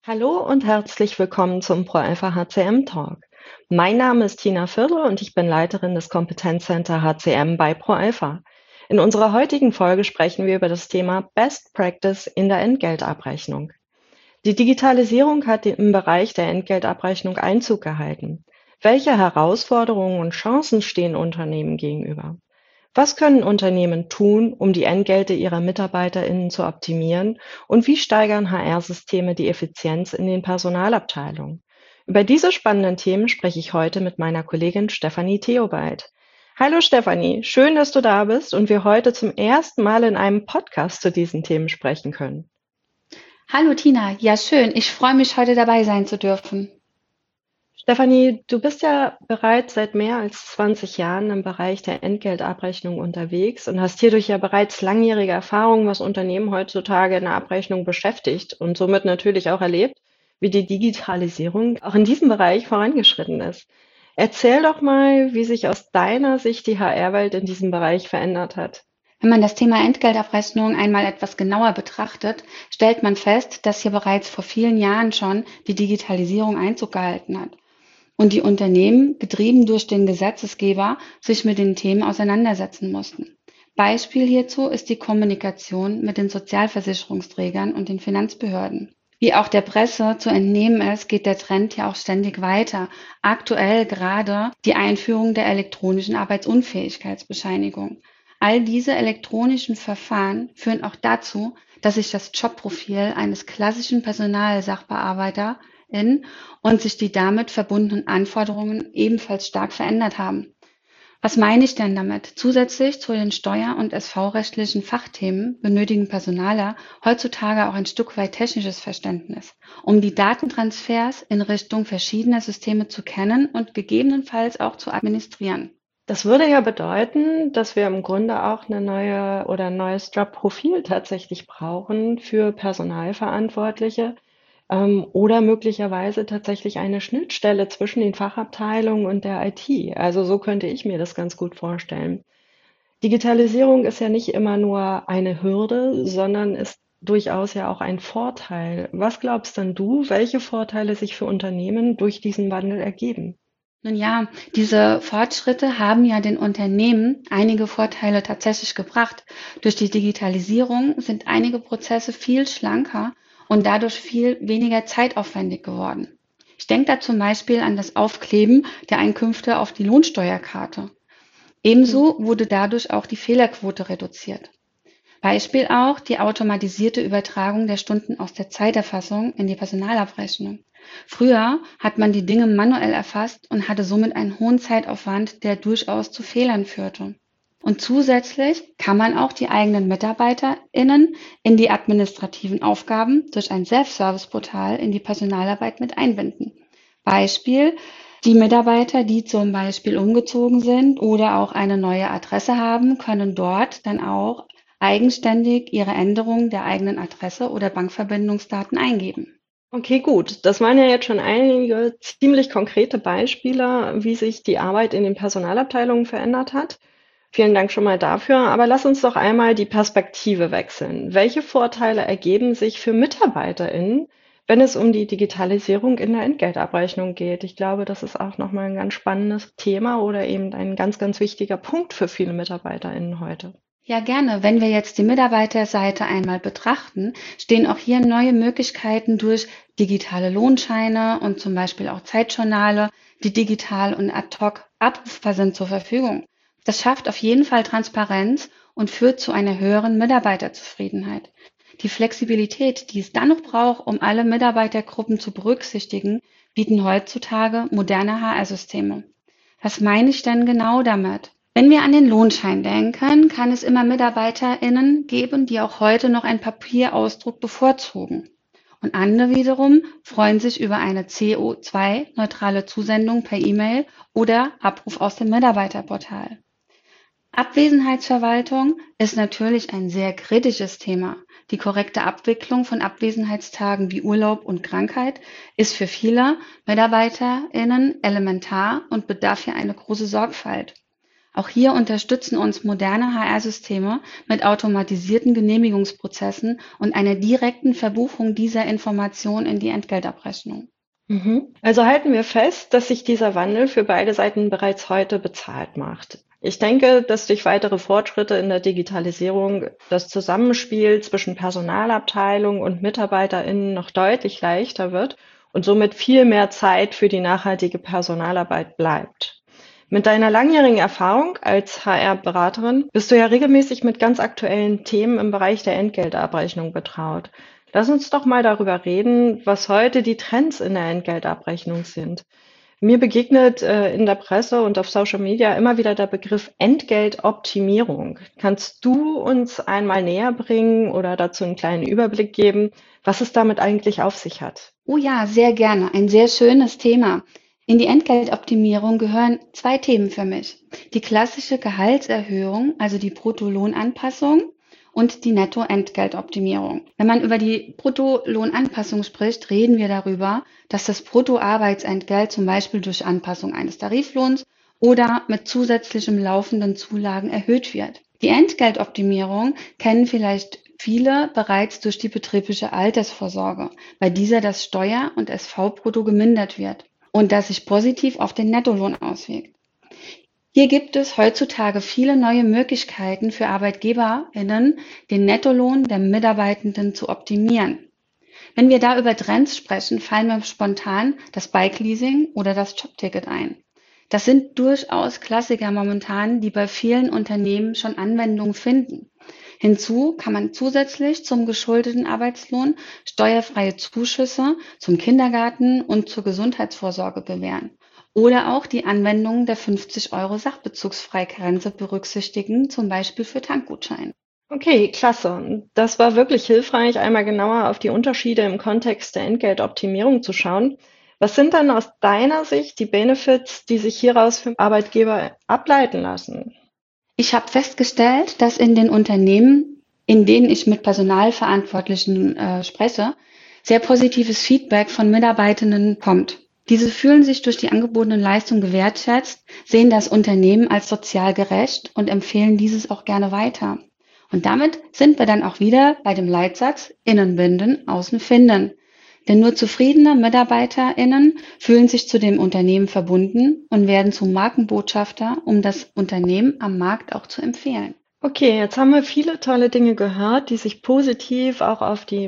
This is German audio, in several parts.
Hallo und herzlich willkommen zum ProAlpha HCM Talk. Mein Name ist Tina Viertel und ich bin Leiterin des Kompetenzcenter HCM bei ProAlpha. In unserer heutigen Folge sprechen wir über das Thema Best Practice in der Entgeltabrechnung. Die Digitalisierung hat im Bereich der Entgeltabrechnung Einzug gehalten. Welche Herausforderungen und Chancen stehen Unternehmen gegenüber? Was können Unternehmen tun, um die Entgelte ihrer MitarbeiterInnen zu optimieren? Und wie steigern HR-Systeme die Effizienz in den Personalabteilungen? Über diese spannenden Themen spreche ich heute mit meiner Kollegin Stefanie Theobald. Hallo Stefanie, schön, dass du da bist und wir heute zum ersten Mal in einem Podcast zu diesen Themen sprechen können. Hallo Tina, ja schön, ich freue mich, heute dabei sein zu dürfen. Stefanie, du bist ja bereits seit mehr als 20 Jahren im Bereich der Entgeltabrechnung unterwegs und hast hierdurch ja bereits langjährige Erfahrung, was Unternehmen heutzutage in der Abrechnung beschäftigt und somit natürlich auch erlebt, wie die Digitalisierung auch in diesem Bereich vorangeschritten ist. Erzähl doch mal, wie sich aus deiner Sicht die HR-Welt in diesem Bereich verändert hat. Wenn man das Thema Entgeltabrechnung einmal etwas genauer betrachtet, stellt man fest, dass hier bereits vor vielen Jahren schon die Digitalisierung Einzug gehalten hat und die Unternehmen, getrieben durch den Gesetzesgeber, sich mit den Themen auseinandersetzen mussten. Beispiel hierzu ist die Kommunikation mit den Sozialversicherungsträgern und den Finanzbehörden. Wie auch der Presse zu entnehmen ist, geht der Trend ja auch ständig weiter. Aktuell gerade die Einführung der elektronischen Arbeitsunfähigkeitsbescheinigung. All diese elektronischen Verfahren führen auch dazu, dass sich das Jobprofil eines klassischen Personalsachbearbeiterin und sich die damit verbundenen Anforderungen ebenfalls stark verändert haben. Was meine ich denn damit? Zusätzlich zu den steuer- und SV-rechtlichen Fachthemen benötigen Personaler heutzutage auch ein Stück weit technisches Verständnis, um die Datentransfers in Richtung verschiedener Systeme zu kennen und gegebenenfalls auch zu administrieren. Das würde ja bedeuten, dass wir im Grunde auch eine neue oder ein neues Jobprofil tatsächlich brauchen für Personalverantwortliche, oder möglicherweise tatsächlich eine Schnittstelle zwischen den Fachabteilungen und der IT. Also so könnte ich mir das ganz gut vorstellen. Digitalisierung ist ja nicht immer nur eine Hürde, sondern ist durchaus ja auch ein Vorteil. Was glaubst denn du, welche Vorteile sich für Unternehmen durch diesen Wandel ergeben? Nun ja, diese Fortschritte haben ja den Unternehmen einige Vorteile tatsächlich gebracht. Durch die Digitalisierung sind einige Prozesse viel schlanker und dadurch viel weniger zeitaufwendig geworden. Ich denke da zum Beispiel an das Aufkleben der Einkünfte auf die Lohnsteuerkarte. Ebenso wurde dadurch auch die Fehlerquote reduziert. Beispiel auch die automatisierte Übertragung der Stunden aus der Zeiterfassung in die Personalabrechnung. Früher hat man die Dinge manuell erfasst und hatte somit einen hohen Zeitaufwand, der durchaus zu Fehlern führte. Und zusätzlich kann man auch die eigenen MitarbeiterInnen in die administrativen Aufgaben durch ein Self-Service-Portal in die Personalarbeit mit einbinden. Beispiel, die Mitarbeiter, die zum Beispiel umgezogen sind oder auch eine neue Adresse haben, können dort dann auch eigenständig ihre Änderung der eigenen Adresse oder Bankverbindungsdaten eingeben. Okay, gut. Das waren ja jetzt schon einige ziemlich konkrete Beispiele, wie sich die Arbeit in den Personalabteilungen verändert hat. Vielen Dank schon mal dafür. Aber lass uns doch einmal die Perspektive wechseln. Welche Vorteile ergeben sich für MitarbeiterInnen, wenn es um die Digitalisierung in der Entgeltabrechnung geht? Ich glaube, das ist auch nochmal ein ganz spannendes Thema oder eben ein ganz, ganz wichtiger Punkt für viele MitarbeiterInnen heute. Ja, gerne. Wenn wir jetzt die Mitarbeiterseite einmal betrachten, stehen auch hier neue Möglichkeiten durch digitale Lohnscheine und zum Beispiel auch Zeitjournale, die digital und ad hoc abrufbar sind, zur Verfügung. Das schafft auf jeden Fall Transparenz und führt zu einer höheren Mitarbeiterzufriedenheit. Die Flexibilität, die es dann noch braucht, um alle Mitarbeitergruppen zu berücksichtigen, bieten heutzutage moderne HR-Systeme. Was meine ich denn genau damit? Wenn wir an den Lohnschein denken, kann es immer MitarbeiterInnen geben, die auch heute noch einen Papierausdruck bevorzugen. Und andere wiederum freuen sich über eine CO2-neutrale Zusendung per E-Mail oder Abruf aus dem Mitarbeiterportal. Abwesenheitsverwaltung ist natürlich ein sehr kritisches Thema. Die korrekte Abwicklung von Abwesenheitstagen wie Urlaub und Krankheit ist für viele MitarbeiterInnen elementar und bedarf hier eine große Sorgfalt. Auch hier unterstützen uns moderne HR-Systeme mit automatisierten Genehmigungsprozessen und einer direkten Verbuchung dieser Information in die Entgeltabrechnung. Also halten wir fest, dass sich dieser Wandel für beide Seiten bereits heute bezahlt macht. Ich denke, dass durch weitere Fortschritte in der Digitalisierung das Zusammenspiel zwischen Personalabteilung und MitarbeiterInnen noch deutlich leichter wird und somit viel mehr Zeit für die nachhaltige Personalarbeit bleibt. Mit deiner langjährigen Erfahrung als HR-Beraterin bist du ja regelmäßig mit ganz aktuellen Themen im Bereich der Entgeltabrechnung betraut. Lass uns doch mal darüber reden, was heute die Trends in der Entgeltabrechnung sind. Mir begegnet in der Presse und auf Social Media immer wieder der Begriff Entgeltoptimierung. Kannst du uns einmal näher bringen oder dazu einen kleinen Überblick geben, was es damit eigentlich auf sich hat? Oh ja, sehr gerne. Ein sehr schönes Thema. In die Entgeltoptimierung gehören 2 Themen für mich. Die klassische Gehaltserhöhung, also die Bruttolohnanpassung, und die Nettoentgeltoptimierung. Wenn man über die Bruttolohnanpassung spricht, reden wir darüber, dass das Bruttoarbeitsentgelt zum Beispiel durch Anpassung eines Tariflohns oder mit zusätzlichem laufenden Zulagen erhöht wird. Die Entgeltoptimierung kennen vielleicht viele bereits durch die betriebliche Altersvorsorge, bei dieser das Steuer- und SV-Brutto gemindert wird und das sich positiv auf den Nettolohn auswirkt. Hier gibt es heutzutage viele neue Möglichkeiten für ArbeitgeberInnen, den Nettolohn der Mitarbeitenden zu optimieren. Wenn wir da über Trends sprechen, fallen mir spontan das Bike-Leasing oder das Jobticket ein. Das sind durchaus Klassiker momentan, die bei vielen Unternehmen schon Anwendung finden. Hinzu kann man zusätzlich zum geschuldeten Arbeitslohn steuerfreie Zuschüsse zum Kindergarten und zur Gesundheitsvorsorge gewähren. Oder auch die Anwendung der 50 € Sachbezugsfreigrenze berücksichtigen, zum Beispiel für Tankgutscheine. Okay, klasse. Das war wirklich hilfreich, einmal genauer auf die Unterschiede im Kontext der Entgeltoptimierung zu schauen. Was sind dann aus deiner Sicht die Benefits, die sich hieraus für Arbeitgeber ableiten lassen? Ich habe festgestellt, dass in den Unternehmen, in denen ich mit Personalverantwortlichen spreche, sehr positives Feedback von Mitarbeitenden kommt. Diese fühlen sich durch die angebotenen Leistungen gewertschätzt, sehen das Unternehmen als sozial gerecht und empfehlen dieses auch gerne weiter. Und damit sind wir dann auch wieder bei dem Leitsatz Innen binden, außen finden. Denn nur zufriedene MitarbeiterInnen fühlen sich zu dem Unternehmen verbunden und werden zum Markenbotschafter, um das Unternehmen am Markt auch zu empfehlen. Okay, jetzt haben wir viele tolle Dinge gehört, die sich positiv auch auf die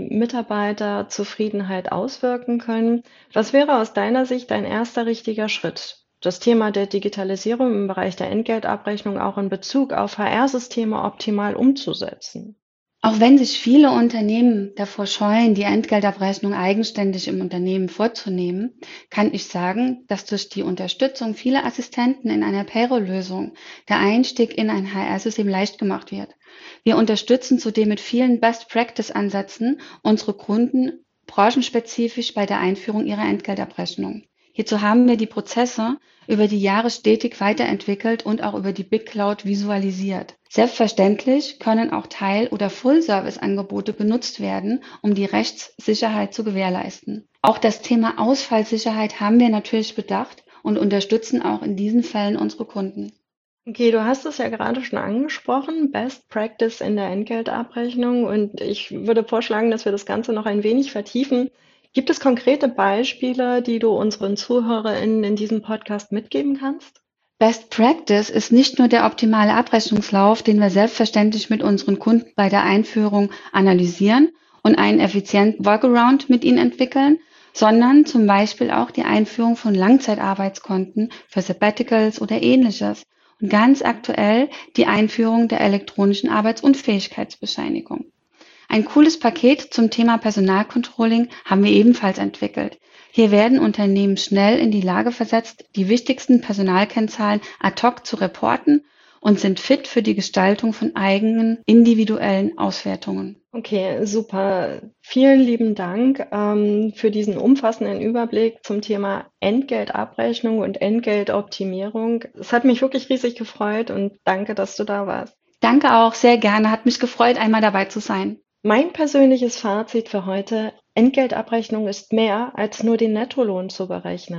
Mitarbeiterzufriedenheit auswirken können. Was wäre aus deiner Sicht ein erster richtiger Schritt, das Thema der Digitalisierung im Bereich der Entgeltabrechnung auch in Bezug auf HR-Systeme optimal umzusetzen? Auch wenn sich viele Unternehmen davor scheuen, die Entgeltabrechnung eigenständig im Unternehmen vorzunehmen, kann ich sagen, dass durch die Unterstützung vieler Assistenten in einer Payroll-Lösung der Einstieg in ein HR-System leicht gemacht wird. Wir unterstützen zudem mit vielen Best-Practice-Ansätzen unsere Kunden branchenspezifisch bei der Einführung ihrer Entgeltabrechnung. Hierzu haben wir die Prozesse über die Jahre stetig weiterentwickelt und auch über die Big Cloud visualisiert. Selbstverständlich können auch Teil- oder Full-Service-Angebote genutzt werden, um die Rechtssicherheit zu gewährleisten. Auch das Thema Ausfallsicherheit haben wir natürlich bedacht und unterstützen auch in diesen Fällen unsere Kunden. Okay, du hast es ja gerade schon angesprochen, Best Practice in der Entgeltabrechnung, und ich würde vorschlagen, dass wir das Ganze noch ein wenig vertiefen. Gibt es konkrete Beispiele, die du unseren ZuhörerInnen in diesem Podcast mitgeben kannst? Best Practice ist nicht nur der optimale Abrechnungslauf, den wir selbstverständlich mit unseren Kunden bei der Einführung analysieren und einen effizienten Workaround mit ihnen entwickeln, sondern zum Beispiel auch die Einführung von Langzeitarbeitskonten für Sabbaticals oder ähnliches und ganz aktuell die Einführung der elektronischen Arbeitsunfähigkeitsbescheinigung. Ein cooles Paket zum Thema Personalcontrolling haben wir ebenfalls entwickelt. Hier werden Unternehmen schnell in die Lage versetzt, die wichtigsten Personalkennzahlen ad hoc zu reporten und sind fit für die Gestaltung von eigenen individuellen Auswertungen. Okay, super. Vielen lieben Dank für diesen umfassenden Überblick zum Thema Entgeltabrechnung und Entgeltoptimierung. Es hat mich wirklich riesig gefreut und danke, dass du da warst. Danke auch, sehr gerne. Hat mich gefreut, einmal dabei zu sein. Mein persönliches Fazit für heute: Entgeltabrechnung ist mehr als nur den Nettolohn zu berechnen.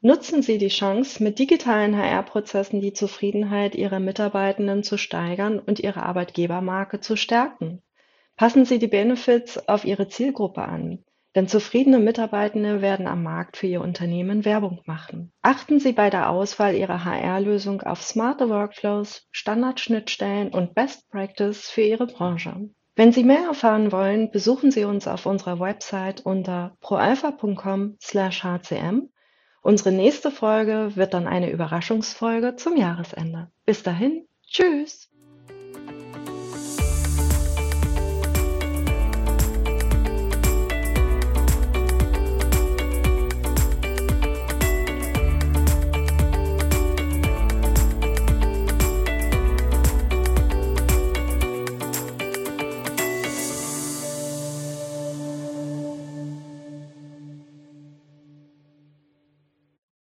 Nutzen Sie die Chance, mit digitalen HR-Prozessen die Zufriedenheit Ihrer Mitarbeitenden zu steigern und Ihre Arbeitgebermarke zu stärken. Passen Sie die Benefits auf Ihre Zielgruppe an, denn zufriedene Mitarbeitende werden am Markt für Ihr Unternehmen Werbung machen. Achten Sie bei der Auswahl Ihrer HR-Lösung auf smarte Workflows, Standardschnittstellen und Best Practice für Ihre Branche. Wenn Sie mehr erfahren wollen, besuchen Sie uns auf unserer Website unter proalpha.com/hcm. Unsere nächste Folge wird dann eine Überraschungsfolge zum Jahresende. Bis dahin, tschüss!